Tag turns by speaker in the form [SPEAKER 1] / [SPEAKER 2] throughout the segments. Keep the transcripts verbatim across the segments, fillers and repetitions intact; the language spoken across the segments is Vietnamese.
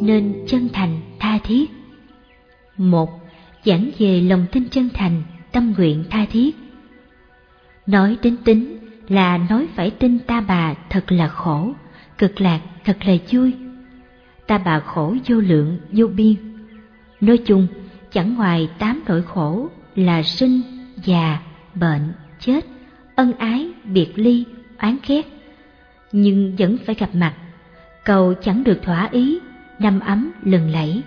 [SPEAKER 1] nên chân thành tha thiết. Một, giảng về lòng tin chân thành, tâm nguyện tha thiết. Nói đến tính là nói phải tin ta bà thật là khổ, cực lạc thật là vui. Ta bà khổ vô lượng vô biên. Nói chung chẳng ngoài tám nỗi khổ là sinh, già, bệnh, chết, ân ái, biệt ly, oán ghét. Nhưng vẫn phải gặp mặt, cầu chẳng được thỏa ý, năm ấm lừng lẫy.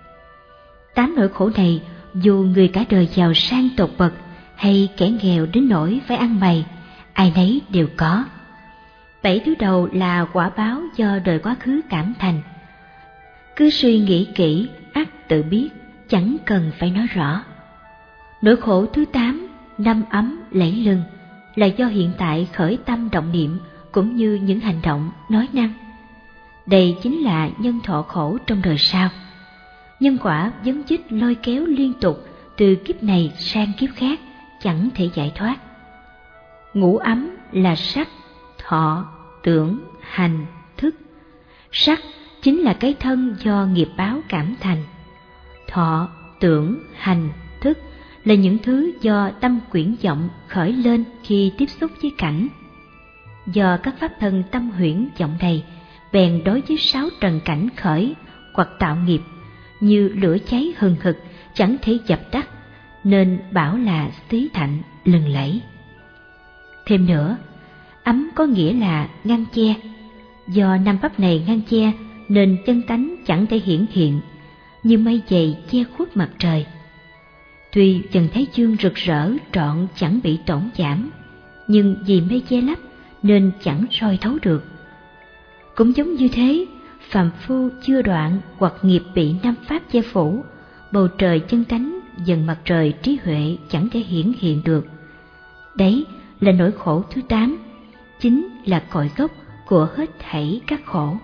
[SPEAKER 1] Tám nỗi khổ này dù người cả đời giàu sang tột bậc hay kẻ nghèo đến nỗi phải ăn mày, ai nấy đều có. Bảy thứ đầu là quả báo do đời quá khứ cảm thành. Cứ suy nghĩ kỹ, ắt tự biết, chẳng cần phải nói rõ. Nỗi khổ thứ tám, năm ấm lẫy lừng, là do hiện tại khởi tâm động niệm cũng như những hành động, nói năng. Đây chính là nhân thọ khổ trong đời sau. Nhân quả vấn chích lôi kéo liên tục từ kiếp này sang kiếp khác, chẳng thể giải thoát. Ngũ ấm là sắc, thọ, tưởng, hành, thức. Sắc chính là cái thân do nghiệp báo cảm thành. Thọ, tưởng, hành, thức là những thứ do tâm quyển vọng khởi lên khi tiếp xúc với cảnh. Do các pháp thân tâm huyễn vọng này bèn đối với sáu trần cảnh khởi hoặc tạo nghiệp, như lửa cháy hừng hực chẳng thể dập tắt, nên bảo là xí thạnh lừng lẫy. Thêm nữa, ấm có nghĩa là ngăn che. Do năm pháp này ngăn che nên chân tánh chẳng thể hiển hiện, như mây dày che khuất mặt trời. Tuy trần thái dương rực rỡ trọn chẳng bị tổn giảm, nhưng vì mây che lấp nên chẳng soi thấu được. Cũng giống như thế, phàm phu chưa đoạn hoặc nghiệp bị năm pháp che phủ, bầu trời chân tánh dần mặt trời trí huệ chẳng thể hiển hiện được. Đấy là nỗi khổ thứ tám, chính là cội gốc của hết thảy các khổ.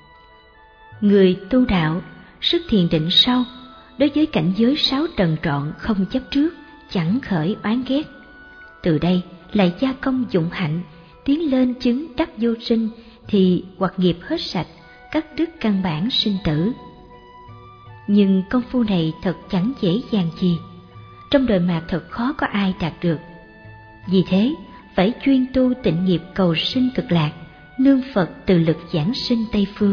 [SPEAKER 1] Người tu đạo, sức thiền định sâu, đối với cảnh giới sáu trần trọn không chấp trước, chẳng khởi oán ghét. Từ đây lại gia công dụng hạnh, tiến lên chứng đắc vô sinh, thì hoặc nghiệp hết sạch, cắt đứt căn bản sinh tử. Nhưng công phu này thật chẳng dễ dàng gì, trong đời mạt thật khó có ai đạt được. Vì thế phải chuyên tu tịnh nghiệp cầu sinh cực lạc, nương Phật từ lực giảng sinh Tây Phương.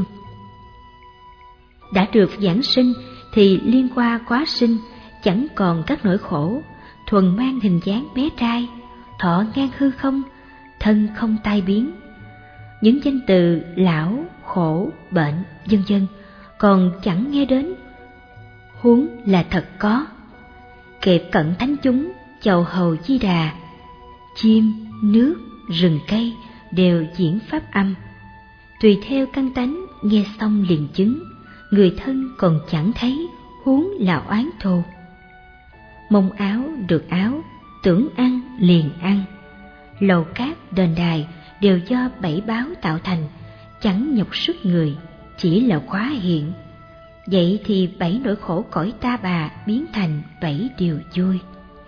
[SPEAKER 1] Đã được giảng sinh thì liên qua quá sinh, chẳng còn các nỗi khổ, thuần mang hình dáng bé trai, thọ ngang hư không, thân không tai biến. Những danh từ lão, khổ, bệnh, vân vân còn chẳng nghe đến, huống là thật có. Kẹp cận thánh chúng, chầu hầu Di Đà, chim, nước, rừng cây đều diễn pháp âm. Tùy theo căn tánh, nghe xong liền chứng, người thân còn chẳng thấy, huống là oán thù. Mong áo được áo, tưởng ăn liền ăn. Lầu cát đền đài đều do bảy báo tạo thành, chẳng nhọc sức người, chỉ là quá hiện. Vậy thì bảy nỗi khổ cõi ta bà biến thành bảy điều vui.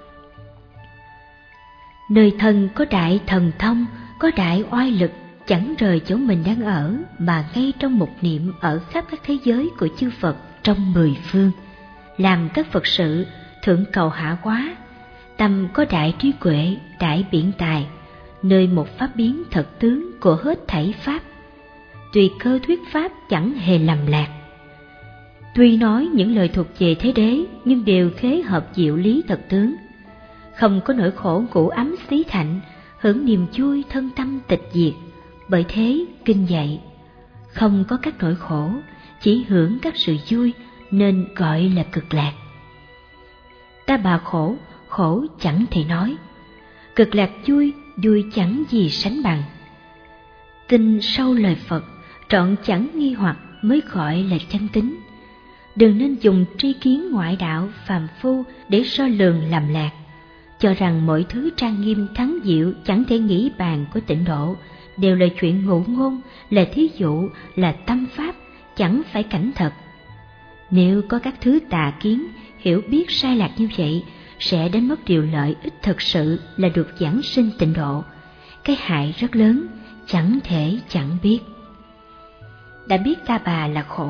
[SPEAKER 1] Nơi thân có đại thần thông, có đại oai lực, chẳng rời chỗ mình đang ở, mà ngay trong một niệm ở khắp các thế giới của chư Phật trong mười phương, làm các Phật sự thượng cầu hạ hóa. Tâm có đại trí huệ, đại biện tài, nơi một pháp biến thật tướng của hết thảy pháp. Tùy cơ thuyết pháp chẳng hề lầm lạc. Tuy nói những lời thuộc về thế đế, nhưng đều khế hợp diệu lý thật tướng. Không có nỗi khổ ngủ ấm xí thạnh, hưởng niềm vui thân tâm tịch diệt. Bởi thế kinh dạy, không có các nỗi khổ, chỉ hưởng các sự vui, nên gọi là cực lạc. Ta bà khổ, khổ chẳng thể nói. Cực lạc vui, vui chẳng gì sánh bằng. Tin sâu lời Phật, trọn chẳng nghi hoặc mới gọi là chân tín. Đừng nên dùng tri kiến ngoại đạo phàm phu để so lường lầm lạc, cho rằng mọi thứ trang nghiêm thắng diệu chẳng thể nghĩ bàn của tịnh độ, đều là chuyện ngụ ngôn, là thí dụ, là tâm pháp, chẳng phải cảnh thật. Nếu có các thứ tà kiến, hiểu biết sai lạc như vậy, sẽ đánh mất điều lợi ích thật sự là được giảng sinh tịnh độ. Cái hại rất lớn, chẳng thể chẳng biết. Đã biết ta bà là khổ,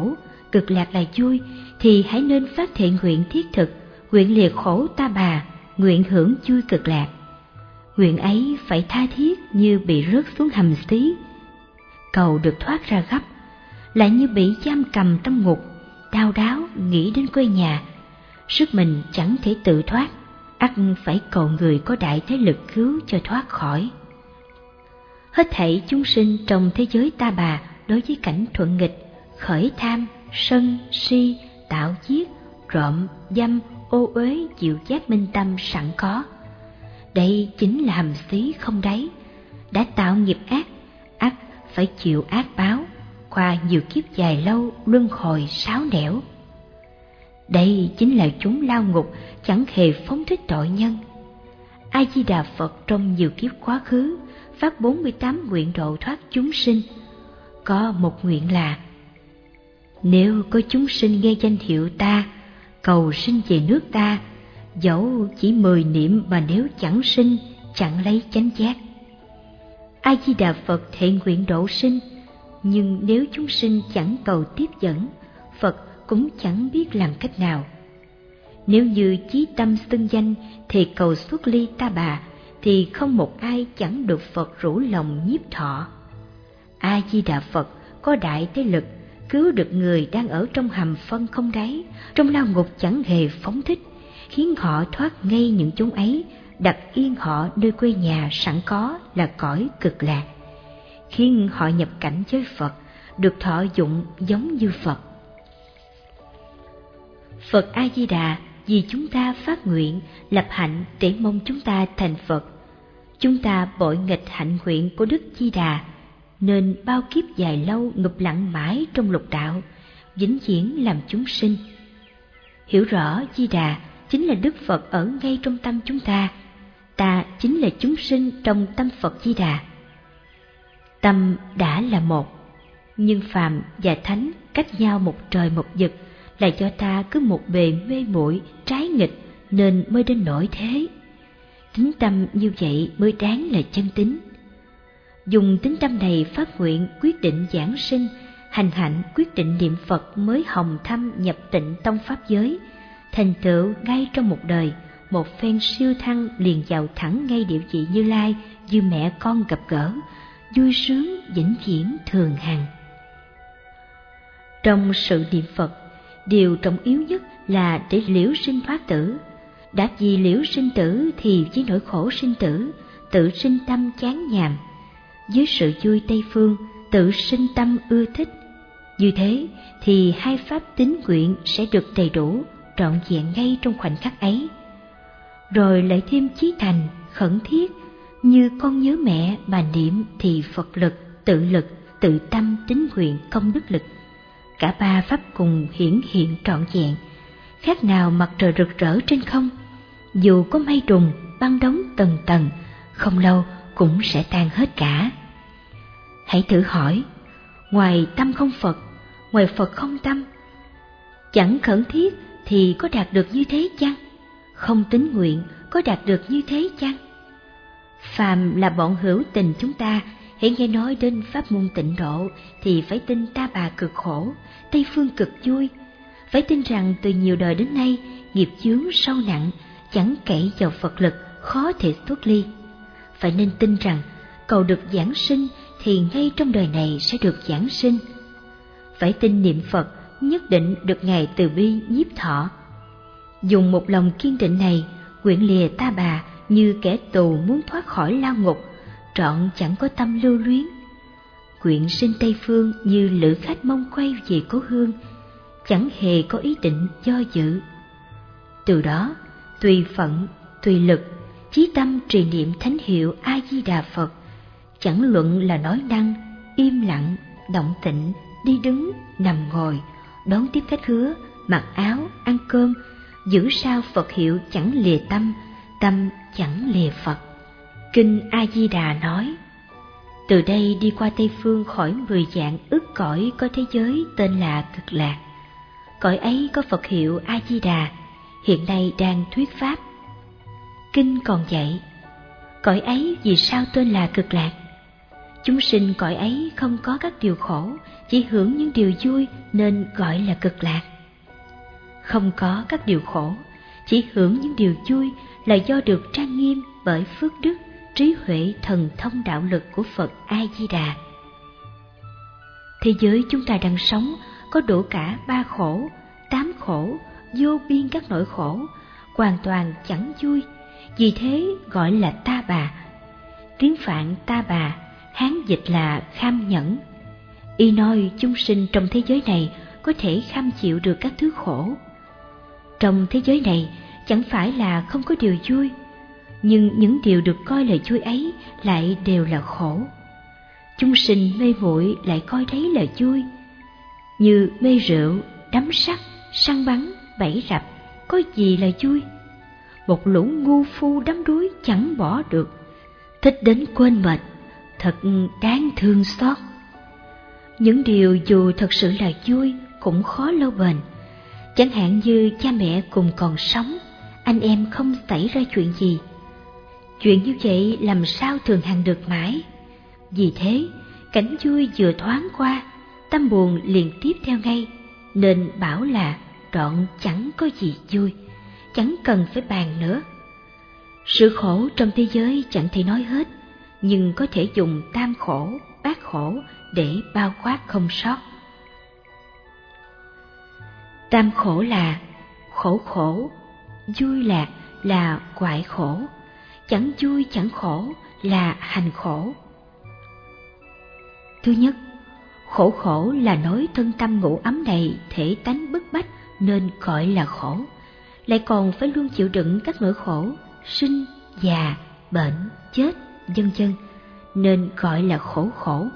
[SPEAKER 1] cực lạc là vui, thì hãy nên phát thệ nguyện thiết thực, nguyện lìa khổ ta bà, nguyện hưởng vui cực lạc. Nguyện ấy phải tha thiết như bị rớt xuống hầm xí, cầu được thoát ra gấp, lại như bị giam cầm trong ngục, đau đáu nghĩ đến quê nhà, sức mình chẳng thể tự thoát, ắt phải cầu người có đại thế lực cứu cho thoát khỏi. Hết thảy chúng sinh trong thế giới ta bà đối với cảnh thuận nghịch, khởi tham, sân, si, tạo giết, trộm, dâm, ô uế, diệu giác minh tâm sẵn có. Đây chính là hầm xí không đáy, đã tạo nghiệp ác, ắt phải chịu ác báo, qua nhiều kiếp dài lâu luân hồi sáo nẻo. Đây chính là chúng lao ngục chẳng hề phóng thích tội nhân. A Di Đà Phật trong nhiều kiếp quá khứ phát bốn mươi tám nguyện độ thoát chúng sinh. Có một nguyện là: nếu có chúng sinh nghe danh hiệu ta, cầu sinh về nước ta, dẫu chỉ mười niệm mà nếu chẳng sinh, chẳng lấy chánh giác. A Di Đà Phật thệ nguyện độ sinh, nhưng nếu chúng sinh chẳng cầu tiếp dẫn, Phật cũng chẳng biết làm cách nào. Nếu như chí tâm xưng danh thì cầu xuất ly ta bà, thì không một ai chẳng được Phật rủ lòng nhiếp thọ. A Di Đà Phật có đại thế lực, cứu được người đang ở trong hầm phân không đáy, trong lao ngục chẳng hề phóng thích, khiến họ thoát ngay những chốn ấy, đặt yên họ nơi quê nhà sẵn có là cõi cực lạc, khiến họ nhập cảnh với Phật, được thọ dụng giống như Phật. Phật A Di Đà vì chúng ta phát nguyện lập hạnh để mong chúng ta thành Phật. Chúng ta bội nghịch hạnh nguyện của Đức Di Đà, nên bao kiếp dài lâu ngụp lặng mãi trong lục đạo, vĩnh viễn làm chúng sinh. Hiểu rõ Di Đà chính là Đức Phật ở ngay trong tâm chúng ta, ta chính là chúng sinh trong tâm Phật Di Đà. Tâm đã là một, nhưng phàm và thánh cách nhau một trời một vực, là do ta cứ một bề mê muội trái nghịch nên mới đến nỗi thế. Tính tâm như vậy mới đáng là chân tín. Dùng tính tâm này phát nguyện quyết định giảng sinh, hành hạnh quyết định niệm Phật mới hồng thâm nhập tịnh tông pháp giới, thành tựu ngay trong một đời, một phen siêu thăng liền vào thẳng ngay địa vị Như Lai, như mẹ con gặp gỡ, vui sướng vĩnh viễn thường hằng. Trong sự niệm Phật, điều trọng yếu nhất là để liễu sinh thoát tử. Đã vì liễu sinh tử thì với nỗi khổ sinh tử, tự sinh tâm chán nhàm, với sự vui Tây phương, tự sinh tâm ưa thích. Như thế thì hai pháp tín nguyện sẽ được đầy đủ, trọn vẹn ngay trong khoảnh khắc ấy. Rồi lại thêm chí thành, khẩn thiết, như con nhớ mẹ mà niệm thì Phật lực, tự lực, tự tâm, tín nguyện, công đức lực. Cả ba pháp cùng hiển hiện trọn vẹn, khác nào mặt trời rực rỡ trên không. Dù có mây trùng, băng đóng tầng tầng, không lâu cũng sẽ tan hết cả. Hãy thử hỏi, ngoài tâm không Phật, ngoài Phật không tâm, chẳng khẩn thiết thì có đạt được như thế chăng? Không tín nguyện có đạt được như thế chăng? Phàm là bọn hữu tình chúng ta, hãy nghe nói đến pháp môn tịnh độ thì phải tin ta bà cực khổ, Tây phương cực vui. Phải tin rằng từ nhiều đời đến nay nghiệp chướng sâu nặng, chẳng cậy vào Phật lực, khó thể thoát ly. Phải nên tin rằng cầu được giảng sinh thì ngay trong đời này sẽ được giảng sinh. Phải tin niệm Phật nhất định được Ngài từ bi nhiếp thọ. Dùng một lòng kiên định này, nguyện lìa ta bà như kẻ tù muốn thoát khỏi lao ngục, trọn chẳng có tâm lưu luyến. Nguyện sinh Tây phương như lữ khách mong quay về cố hương, chẳng hề có ý định do dự. Từ đó, tùy phận, tùy lực, chí tâm trì niệm thánh hiệu A Di Đà Phật, chẳng luận là nói năng, im lặng, động tịnh, đi đứng, nằm ngồi, đón tiếp khách khứa, mặc áo, ăn cơm, giữ sao Phật hiệu chẳng lìa tâm, tâm chẳng lìa Phật. Kinh A Di Đà nói: từ đây đi qua Tây phương khỏi mười vạn ức cõi có thế giới tên là Cực Lạc. Cõi ấy có Phật hiệu A Di Đà, hiện nay đang thuyết pháp. Kinh còn dạy: cõi ấy vì sao tên là Cực Lạc? Chúng sinh cõi ấy không có các điều khổ, chỉ hưởng những điều vui nên gọi là cực lạc. Không có các điều khổ, chỉ hưởng những điều vui là do được trang nghiêm bởi phước đức, trí huệ, thần thông đạo lực của Phật A-di-đà. Thế giới chúng ta đang sống có đủ cả ba khổ, tám khổ, vô biên các nỗi khổ, hoàn toàn chẳng vui, vì thế gọi là ta bà. Tiếng Phạn ta bà, Hán dịch là kham nhẫn. Y nói chúng sinh trong thế giới này có thể kham chịu được các thứ khổ. Trong thế giới này chẳng phải là không có điều vui, nhưng những điều được coi là vui ấy lại đều là khổ. Chúng sinh mê muội lại coi đấy là vui, như mê rượu, đắm sắc, săn bắn, bẫy rập, có gì là vui. Một lũ ngu phu đắm đuối chẳng bỏ được, thích đến quên mệt, thật đáng thương xót. Những điều dù thật sự là vui cũng khó lâu bền. Chẳng hạn như cha mẹ cùng còn sống, anh em không xảy ra chuyện gì. Chuyện như vậy làm sao thường hằng được mãi. Vì thế, cảnh vui vừa thoáng qua, tâm buồn liền tiếp theo ngay, nên bảo là đoạn chẳng có gì vui, chẳng cần phải bàn nữa. Sự khổ trong thế giới chẳng thể nói hết, nhưng có thể dùng tam khổ, bát khổ để bao quát không sót. Tam khổ là khổ khổ, vui lạc là hoại khổ, chẳng vui chẳng khổ là hành khổ. Thứ nhất, khổ khổ là nỗi thân tâm ngủ ấm này thể tánh bức bách nên gọi là khổ, lại còn phải luôn chịu đựng các nỗi khổ sinh, già, bệnh, chết, vân vân nên gọi là khổ khổ.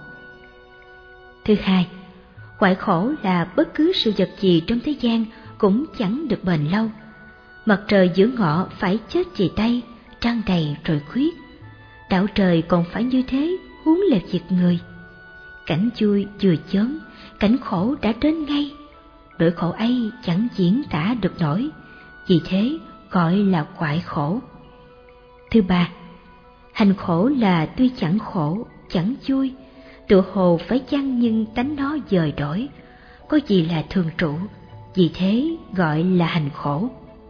[SPEAKER 1] Thứ hai, hoại khổ là bất cứ sự vật gì trong thế gian cũng chẳng được bền lâu. Mặt trời giữa ngọ phải chết vì tay, trăng đầy rồi khuyết. Đạo trời còn phải như thế, huống là việc người. Cảnh vui vừa chớm, cảnh khổ đã đến ngay. Nỗi khổ ấy chẳng diễn tả được nổi, vì thế gọi là hoại khổ. Thứ ba, hành khổ là tuy chẳng khổ, chẳng vui, tựa hồ phải chăng nhưng tánh nó dời đổi, có gì là thường trụ, vì thế gọi là hành khổ.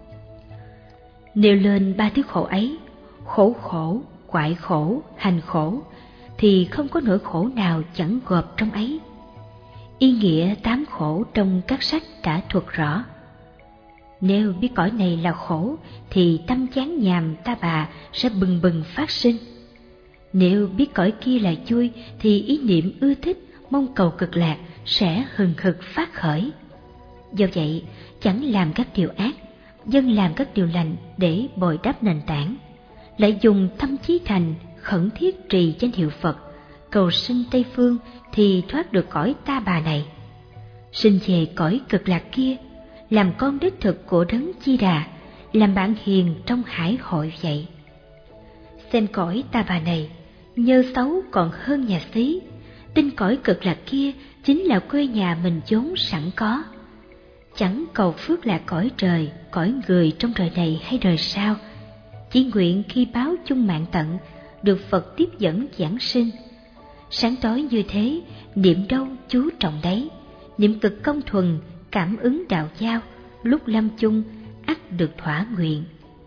[SPEAKER 1] Nêu lên ba thứ khổ ấy, khổ khổ, hoại khổ, hành khổ, thì không có nỗi khổ nào chẳng gộp trong ấy. Ý nghĩa tám khổ trong các sách đã thuật rõ. Nếu biết cõi này là khổ thì tâm chán nhàm ta bà sẽ bừng bừng phát sinh. Nếu biết cõi kia là vui thì ý niệm ưa thích, mong cầu cực lạc sẽ hừng hực phát khởi. Do vậy, chẳng làm các điều ác, dân làm các điều lành để bồi đắp nền tảng, lại dùng tâm trí thành khẩn thiết trì danh hiệu Phật, cầu sinh Tây Phương thì thoát được cõi ta bà này. Sinh về cõi cực lạc kia, làm con đích thực của Đấng Chi Đà, làm bạn hiền trong hải hội vậy. Xem cõi ta bà này, nhơ xấu còn hơn nhà xí, tin cõi cực lạc kia chính là quê nhà mình vốn sẵn có. Chẳng cầu phước lạc cõi trời, cõi người trong đời này hay đời sau, chỉ nguyện khi báo chung mạng tận, được Phật tiếp dẫn giảng sinh. Sáng tối như thế, niệm đâu chú trọng đấy, niệm cực công thuần, cảm ứng đạo giao, lúc lâm chung ắt được thỏa nguyện.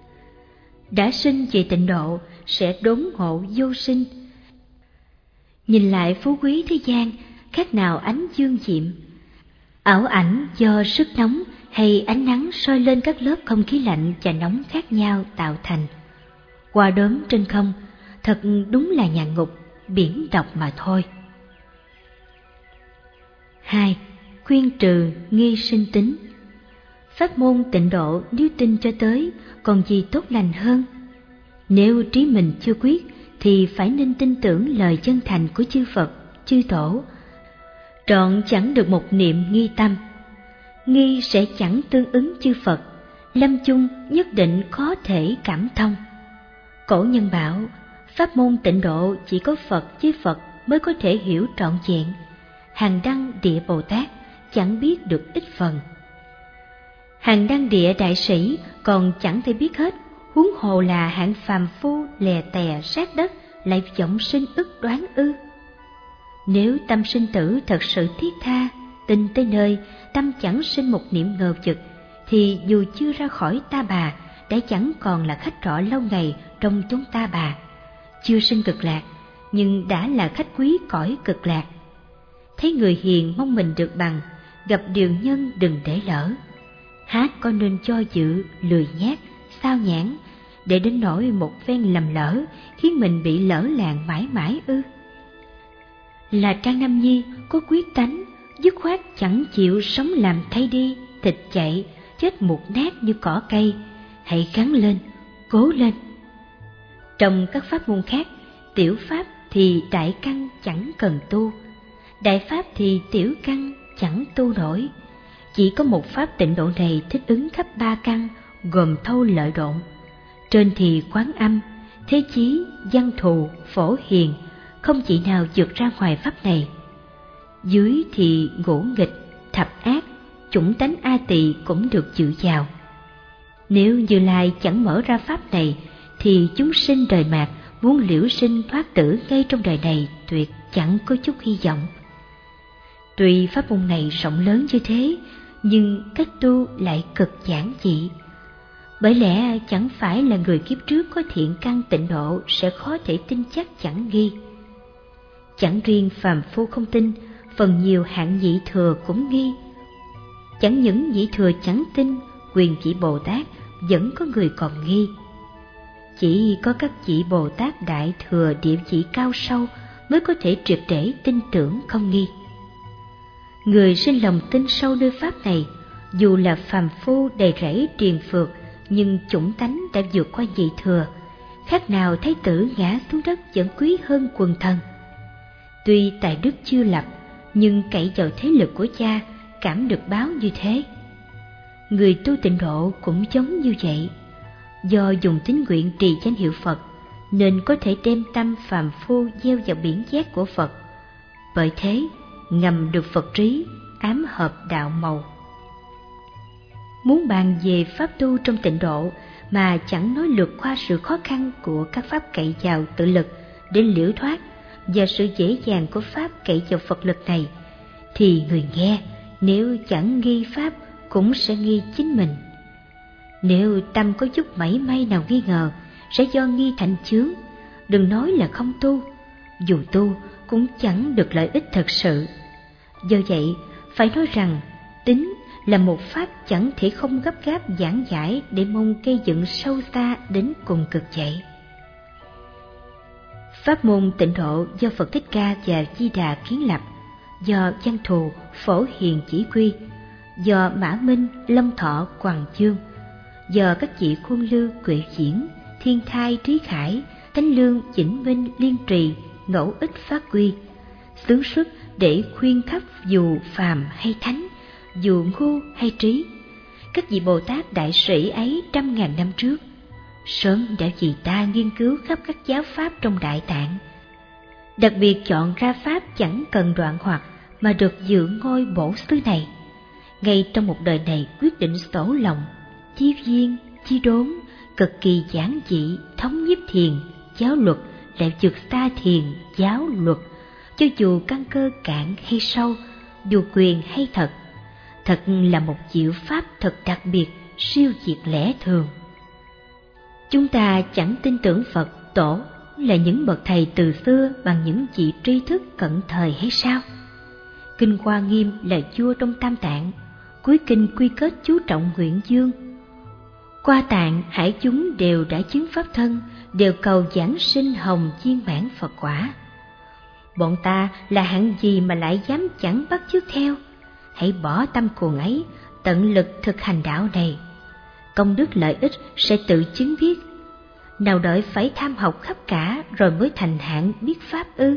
[SPEAKER 1] Đã sinh về tịnh độ sẽ đốn ngộ vô sinh. Nhìn lại phú quý thế gian, khác nào ánh dương diệm, ảo ảnh do sức nóng hay ánh nắng soi lên các lớp không khí lạnh và nóng khác nhau tạo thành. Qua đốm trên không, thật đúng là nhà ngục, biển độc mà thôi. Hai, khuyên trừ nghi sinh tính. Pháp môn tịnh độ nếu tin cho tới, còn gì tốt lành hơn. Nếu trí mình chưa quyết, thì phải nên tin tưởng lời chân thành của chư Phật, chư Tổ. Trọn chẳng được một niệm nghi tâm. Nghi sẽ chẳng tương ứng chư Phật, lâm chung nhất định có thể cảm thông. Cổ nhân bảo, pháp môn tịnh độ chỉ có Phật với Phật mới có thể hiểu trọn vẹn. Hàng đăng địa Bồ Tát chẳng biết được ít phần. Hàng đăng địa đại sĩ còn chẳng thể biết hết, huống hồ là hạng phàm phu lè tè sát đất lại vọng sinh ức đoán ư. Nếu tâm sinh tử thật sự thiết tha, tin tới nơi, tâm chẳng sinh một niệm ngờ vực, thì dù chưa ra khỏi ta bà, đã chẳng còn là khách trọ lâu ngày trong chúng ta bà. Chưa sinh cực lạc, nhưng đã là khách quý cõi cực lạc. Thấy người hiền mong mình được bằng, gặp điều nhân đừng để lỡ. Hát có nên cho dự, lười nhác, sao nhãn, để đến nỗi một phen lầm lỡ khiến mình bị lỡ làng mãi mãi ư? Là Trang Nam Nhi có quyết tánh, dứt khoát chẳng chịu sống làm thay đi, thịt chạy, chết mục nát như cỏ cây. Hãy gắng lên, cố lên. Trong các pháp môn khác, tiểu pháp thì đại căn chẳng cần tu, đại pháp thì tiểu căn chẳng tu nổi. Chỉ có một pháp tịnh độ này thích ứng khắp ba căn, gồm thâu lợi độn. Trên thì Quán Âm, Thế Chí, Văn Thù, Phổ Hiền, không chỉ nào vượt ra ngoài pháp này. Dưới thì ngũ nghịch, thập ác, chủng tánh A Tỳ cũng được dự vào. Nếu Như Lai chẳng mở ra pháp này, thì chúng sinh đời mạt muốn liễu sinh thoát tử ngay trong đời này tuyệt chẳng có chút hy vọng. Tuy pháp môn này rộng lớn như thế, nhưng cách tu lại cực giản dị. Bởi lẽ chẳng phải là người kiếp trước có thiện căn tịnh độ sẽ khó thể tin chắc chẳng nghi. Chẳng riêng phàm phu không tin, phần nhiều hạng nhị thừa cũng nghi. Chẳng những nhị thừa chẳng tin, quyền chỉ Bồ Tát vẫn có người còn nghi. Chỉ có các vị Bồ Tát Đại Thừa địa vị cao sâu mới có thể triệt để tin tưởng không nghi. Người sinh lòng tin sâu nơi pháp này, dù là phàm phu đầy rẫy triền phược, nhưng chủng tánh đã vượt qua nhị thừa, khác nào thái tử ngã xuống đất vẫn quý hơn quần thần. Tuy tài đức chưa lập, nhưng cậy vào thế lực của cha, cảm được báo như thế. Người tu tịnh độ cũng giống như vậy. Do dùng tín nguyện trì danh hiệu Phật, nên có thể đem tâm phàm phu gieo vào biển giác của Phật. Bởi thế, ngầm được Phật trí, ám hợp đạo màu. Muốn bàn về pháp tu trong tịnh độ mà chẳng nói lược qua sự khó khăn của các pháp cậy vào tự lực để liễu thoát và sự dễ dàng của pháp cậy vào Phật lực này, thì người nghe nếu chẳng nghi pháp cũng sẽ nghi chính mình. Nếu tâm có chút mảy may nào nghi ngờ, sẽ do nghi thành chướng, đừng nói là không tu, dù tu cũng chẳng được lợi ích thật sự. Do vậy, phải nói rằng tín là một pháp chẳng thể không gấp gáp giảng giải để mong gây dựng sâu xa đến cùng cực vậy. Pháp môn tịnh độ do Phật Thích Ca và Di Đà kiến lập, do Văn Thù, Phổ Hiền chỉ quy, do Mã Minh, Long Thọ, Hoàng Dương, do các vị Khuôn Lư, Quệ Diễn, Thiên Thai, Trí Khải, Thánh Lương, Vĩnh Minh, Liên Trì, ngẫu ích phát quy, xướng xuất để khuyên khắp dù phàm hay thánh, dù ngu hay trí. Các vị Bồ Tát đại sĩ ấy trăm ngàn năm trước sớm đã vì ta nghiên cứu khắp các giáo pháp trong Đại Tạng, đặc biệt chọn ra pháp chẳng cần đoạn hoặc mà được dự ngôi bổ xứ này. Ngay trong một đời này quyết định sổ lòng, chi viên, chi đốn, cực kỳ giản dị, thống nhiếp thiền, giáo luật lại vượt xa thiền, giáo luật, cho dù căn cơ cạn hay sâu, dù quyền hay thật. Thật là một diệu pháp thật đặc biệt, siêu diệt lẽ thường. Chúng ta chẳng tin tưởng Phật Tổ là những bậc thầy từ xưa bằng những vị tri thức cận thời hay sao? Kinh Hoa Nghiêm là vua trong Tam Tạng, cuối kinh quy kết chú trọng nguyện dương. Qua tạng hải chúng đều đã chứng pháp thân, đều cầu giảng sinh hồng viên mãn Phật quả. Bọn ta là hạng gì mà lại dám chẳng bắt chước theo? Hãy bỏ tâm cuồng ấy, tận lực thực hành đạo này. Công đức lợi ích sẽ tự chứng biết. Nào đợi phải tham học khắp cả rồi mới thành hạng biết pháp ư?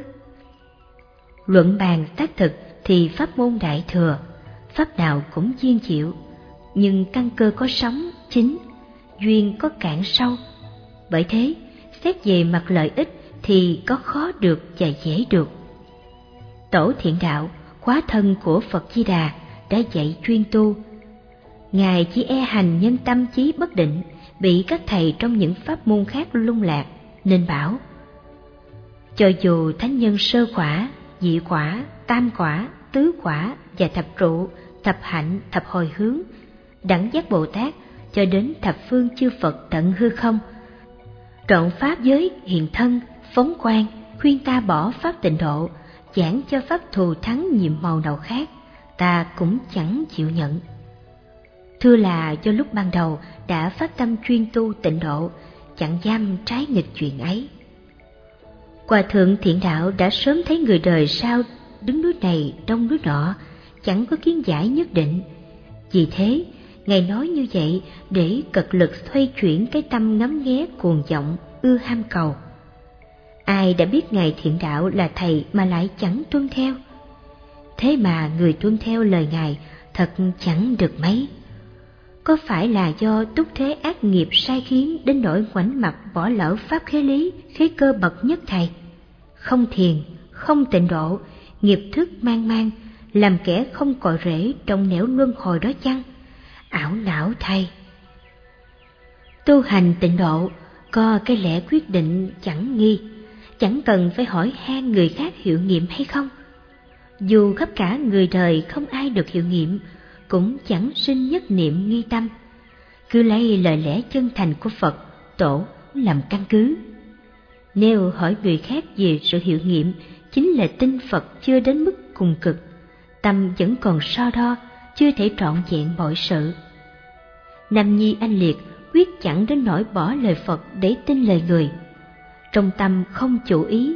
[SPEAKER 1] Luận bàn xác thực thì pháp môn đại thừa, pháp nào cũng duyên chịu, nhưng căn cơ có sóng chính, duyên có cạn sâu. Bởi thế, xét về mặt lợi ích thì có khó được và dễ được. Tổ Thiện Đạo, hóa thân của Phật Di Đà, đã dạy chuyên tu. Ngài chỉ e hành nhân tâm trí bất định, bị các thầy trong những pháp môn khác lung lạc, nên bảo: cho dù thánh nhân sơ quả, nhị quả, tam quả, tứ quả và thập trụ, thập hạnh, thập hồi hướng, đẳng giác Bồ Tát cho đến thập phương chư Phật tận hư không. Trọn pháp giới hiện thân, phóng quang, khuyên ta bỏ pháp tịnh độ, giảng cho pháp thù thắng nhiệm màu nào khác, ta cũng chẳng chịu nhận. Thưa là do lúc ban đầu đã phát tâm chuyên tu tịnh độ, chẳng dám trái nghịch chuyện ấy. Hòa thượng Thiện Đạo đã sớm thấy người đời sau đứng núi này đông núi nọ, chẳng có kiến giải nhất định. Vì thế, Ngài nói như vậy để cật lực xoay chuyển cái tâm ngắm nghé cuồng vọng, ưa ham cầu. Ai đã biết Ngài Thiện Đạo là thầy mà lại chẳng tuân theo? Thế mà người tuân theo lời Ngài thật chẳng được mấy. Có phải là do túc thế ác nghiệp sai khiến đến nỗi ngoảnh mặt bỏ lỡ pháp khế lý, khế cơ bậc nhất thầy? Không thiền, không tịnh độ, nghiệp thức mang mang, làm kẻ không cội rễ trong nẻo luân hồi đó chăng? Ảo não thay! Tu hành tịnh độ có cái lẽ quyết định chẳng nghi, chẳng cần phải hỏi han người khác hiệu nghiệm hay không. Dù khắp cả người đời không ai được hiệu nghiệm, cũng chẳng sinh nhất niệm nghi tâm. Cứ lấy lời lẽ chân thành của Phật, Tổ làm căn cứ. Nếu hỏi người khác về sự hiệu nghiệm, chính là tin Phật chưa đến mức cùng cực, tâm vẫn còn so đo, chưa thể trọn vẹn mọi sự. Nam Nhi Anh Liệt quyết chẳng đến nỗi bỏ lời Phật để tin lời người. Trong tâm không chủ ý,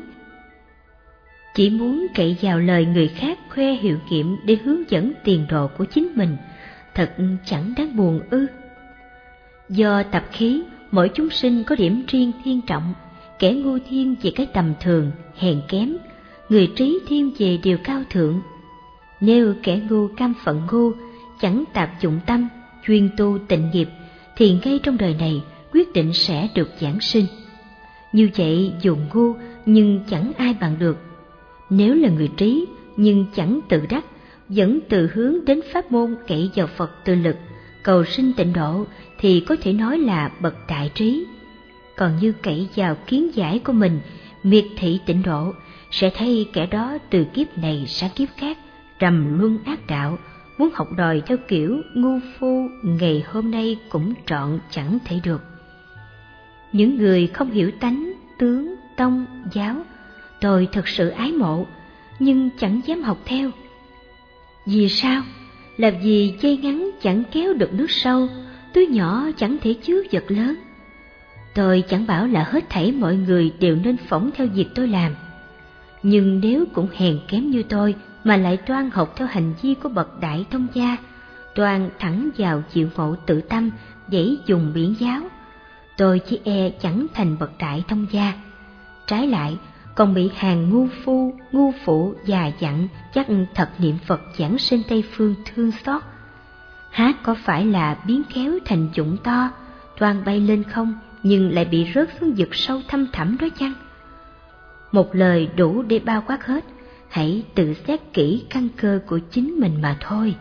[SPEAKER 1] chỉ muốn cậy vào lời người khác khoe hiệu nghiệm để hướng dẫn tiền đồ của chính mình, thật chẳng đáng buồn ư. Do tập khí, mỗi chúng sinh có điểm riêng thiên trọng, kẻ ngu thiên về cái tầm thường, hèn kém, người trí thiên về điều cao thượng. Nếu kẻ ngu cam phận ngu, chẳng tạp dụng tâm, chuyên tu tịnh nghiệp, thì ngay trong đời này quyết định sẽ được giảng sinh. Như vậy dù ngu nhưng chẳng ai bằng được. Nếu là người trí nhưng chẳng tự đắc, vẫn tự hướng đến pháp môn cậy vào Phật tự lực, cầu sinh tịnh độ, thì có thể nói là bậc đại trí. Còn như cậy vào kiến giải của mình, miệt thị tịnh độ, sẽ thấy kẻ đó từ kiếp này sang kiếp khác, trầm luân ác đạo, muốn học đòi theo kiểu ngu phu ngày hôm nay cũng trọn chẳng thể được. Những người không hiểu tánh, tướng, tông, giáo, tôi thật sự ái mộ, nhưng chẳng dám học theo. Vì sao? Là vì dây ngắn chẳng kéo được nước sâu, túi nhỏ chẳng thể chứa vật lớn. Tôi chẳng bảo là hết thảy mọi người đều nên phỏng theo việc tôi làm. Nhưng nếu cũng hèn kém như tôi mà lại toan học theo hành vi của bậc đại thông gia, toan thẳng vào diệu ngộ tự tâm để dùng biển giáo, tôi chỉ e chẳng thành bậc đại thông gia. Trái lại, còn bị hàng ngu phu, ngu phụ già dặn chắc thật niệm Phật giảng sinh Tây Phương thương xót. Há có phải là biến khéo thành dụng to, toan bay lên không nhưng lại bị rớt xuống vực sâu thăm thẳm đó chăng? Một lời đủ để bao quát hết, hãy tự xét kỹ căn cơ của chính mình mà thôi.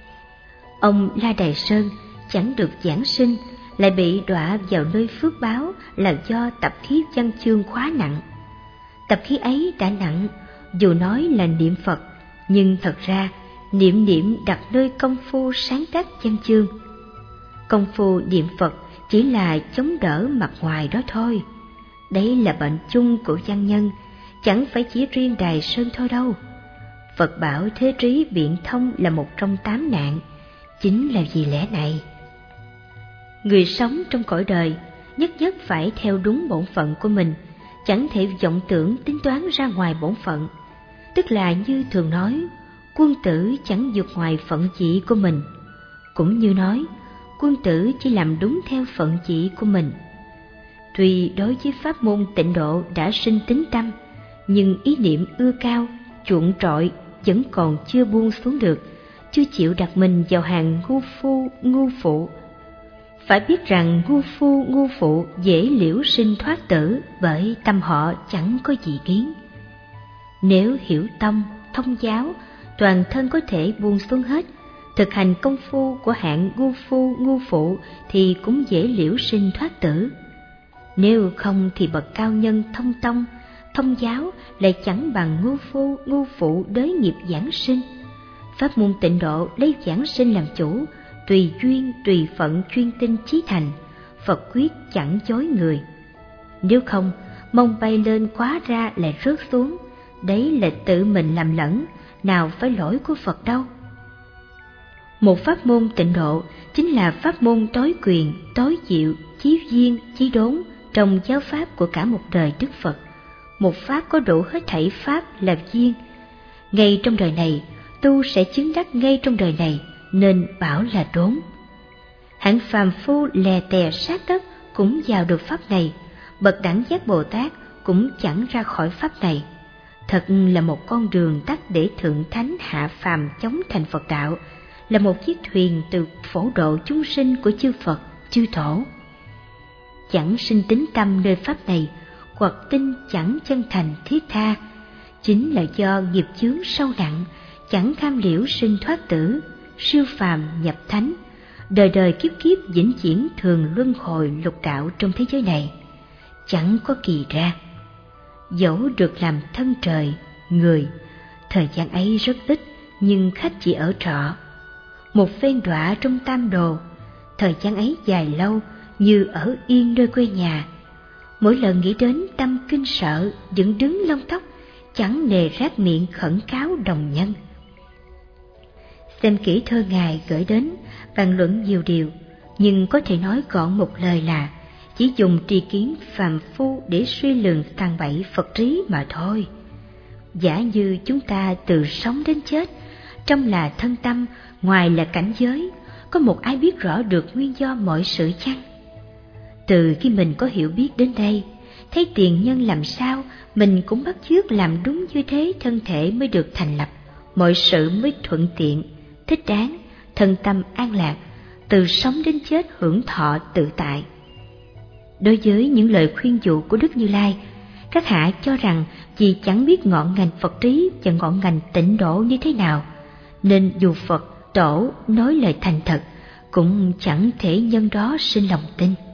[SPEAKER 1] Ông La Đài Sơn chẳng được giảng sinh, lại bị đọa vào nơi phước báo là do tập khí văn chương quá nặng. Tập khí ấy đã nặng, dù nói là niệm Phật, nhưng thật ra niệm niệm đặt nơi công phu sáng tác văn chương. Công phu niệm Phật chỉ là chống đỡ mặt ngoài đó thôi. Đấy là bệnh chung của văn nhân, chẳng phải chỉ riêng Đài Sơn thôi đâu. Phật bảo thế trí biện thông là một trong tám nạn, chính là vì lẽ này. Người sống trong cõi đời nhất nhất phải theo đúng bổn phận của mình, chẳng thể vọng tưởng tính toán ra ngoài bổn phận. Tức là như thường nói, quân tử chẳng vượt ngoài phận chỉ của mình. Cũng như nói, quân tử chỉ làm đúng theo phận chỉ của mình. Tuy đối với pháp môn tịnh độ đã sinh tín tâm, nhưng ý niệm ưa cao, chuộng trội vẫn còn chưa buông xuống được, chưa chịu đặt mình vào hàng ngu phu, ngu phụ. Phải biết rằng ngu phu, ngu phụ dễ liễu sinh thoát tử, bởi tâm họ chẳng có gì biến. Nếu hiểu tông, thông giáo, toàn thân có thể buông xuống hết, thực hành công phu của hạng ngu phu, ngu phụ thì cũng dễ liễu sinh thoát tử. Nếu không thì bậc cao nhân thông tông, thông thông giáo lại chẳng bằng ngu phu ngu phụ đới nghiệp giảng sinh. Pháp môn Tịnh Độ lấy giảng sinh làm chủ, tùy duyên tùy phận chuyên tinh chí thành, Phật quyết chẳng chối người. Nếu không, mong bay lên quá ra lại rớt xuống, đấy là tự mình làm lẫn, nào phải lỗi của Phật đâu. Một pháp môn Tịnh Độ chính là pháp môn tối quyền, tối diệu, chí duyên, chí đốn trong giáo pháp của cả một đời Đức Phật. Một pháp có đủ hết thảy pháp là duyên. Ngay trong đời này, tu sẽ chứng đắc ngay trong đời này, nên bảo là đốn. Hạng phàm phu lè tè sát đất cũng vào được pháp này, bậc đẳng giác Bồ Tát cũng chẳng ra khỏi pháp này. Thật là một con đường tắt để thượng thánh hạ phàm chống thành Phật đạo, là một chiếc thuyền từ phổ độ chúng sinh của chư Phật, chư Tổ. Chẳng sinh tín tâm nơi pháp này, hoặc tin chẳng chân thành thiết tha, chính là do nghiệp chướng sâu nặng, chẳng cam liễu sinh thoát tử, siêu phàm nhập thánh, đời đời kiếp kiếp vĩnh viễn thường luân hồi lục đạo trong thế giới này, chẳng có kỳ ra. Dẫu được làm thân trời, người, thời gian ấy rất ít, nhưng khách chỉ ở trọ. Một phen đọa trong tam đồ, thời gian ấy dài lâu như ở yên nơi quê nhà. Mỗi lần nghĩ đến tâm kinh sợ, dựng đứng lông tóc, chẳng nề rát miệng khẩn cáo đồng nhân. Xem kỹ thơ Ngài gửi đến, bàn luận nhiều điều, nhưng có thể nói gọn một lời là chỉ dùng tri kiến phàm phu để suy lường tàn bậy Phật trí mà thôi. Giả như chúng ta từ sống đến chết, trong là thân tâm, ngoài là cảnh giới, có một ai biết rõ được nguyên do mọi sự chăng? Từ khi mình có hiểu biết đến đây, thấy tiền nhân làm sao, mình cũng bắt chước làm đúng như thế, thân thể mới được thành lập, mọi sự mới thuận tiện, thích đáng, thân tâm an lạc, từ sống đến chết hưởng thọ tự tại. Đối với những lời khuyên dụ của Đức Như Lai, các hạ cho rằng vì chẳng biết ngọn ngành Phật trí và ngọn ngành Tịnh Độ như thế nào, nên dù Phật Tổ nói lời thành thật, cũng chẳng thể nhân đó sinh lòng tin.